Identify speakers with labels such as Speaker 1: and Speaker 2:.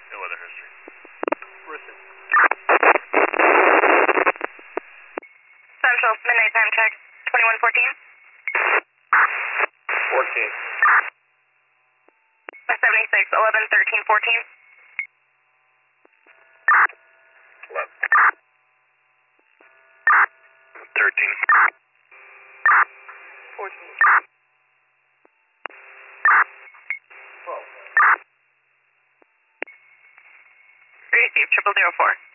Speaker 1: No weather history.
Speaker 2: Listen.
Speaker 3: Central, midnight time check, 2114.
Speaker 2: 14.
Speaker 3: 76, 11, 13, 14.
Speaker 1: 11. 13.
Speaker 2: 14. 12.
Speaker 3: Receive 0004.